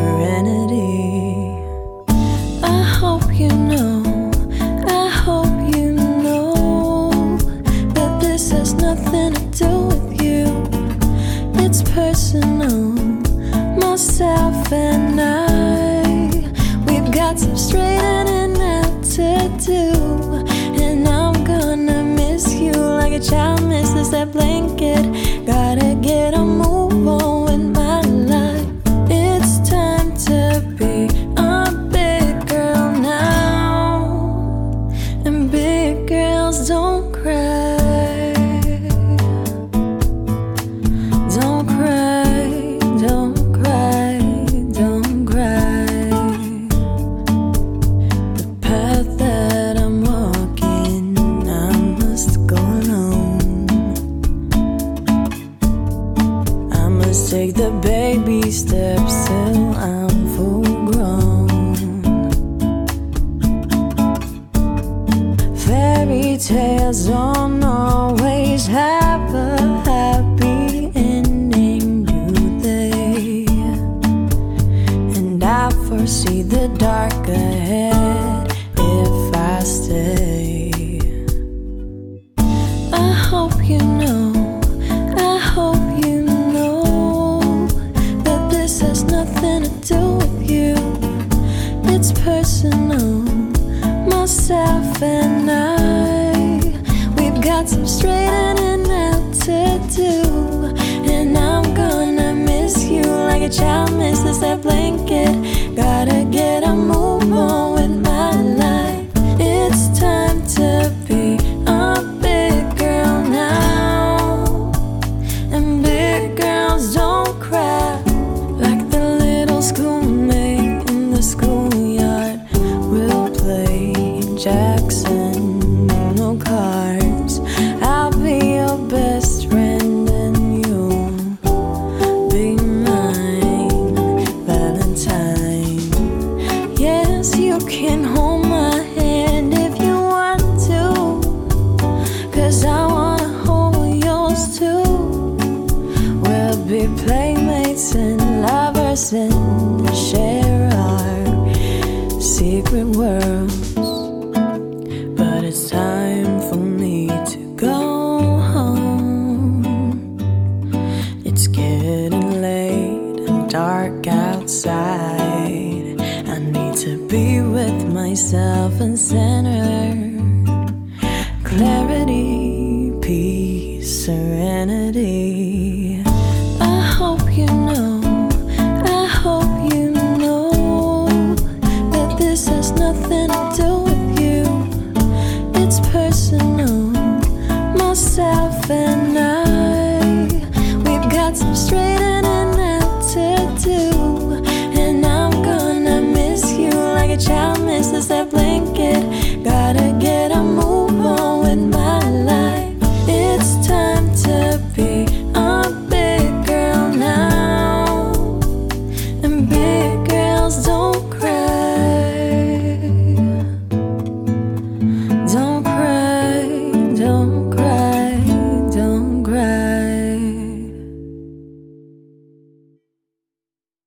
serenity. I hope you know, I hope you know that this has nothing to do with you. It's personal, myself and I. We've got some straightening out to do, and I'm gonna miss you like a child misses that blanket. Gotta get a move on with my life. It's time to be a big girl now, and big girls don't cry. Don't cry, don't cry, don't cry. The path that I'm walking, I must go alone. I must take the baby steps till I'm full grown. Fairy tales don't always have a happy ending, do they? And I foresee the dark ahead if I stay. I hope you know, I hope you know that this has nothing to do with you. It's personal, myself and I. We've got some straightening out to do, and I'm gonna miss you like a child misses that blanket. Gotta get a move on with my life. It's time to be a big girl now, and big girls don't cry. Like the little schoolmate in the schoolyard, we'll play Jackson, no cars. I'll be your best friend and you'll be mine, Valentine. Yes, you can hold my hand if you want to, 'cause I wanna hold yours too. We'll be playmates and lovers and share our secret worlds. But it's time for me to go home. It's getting late and dark outside. I need to be with myself and center. Clarity, peace, serenity.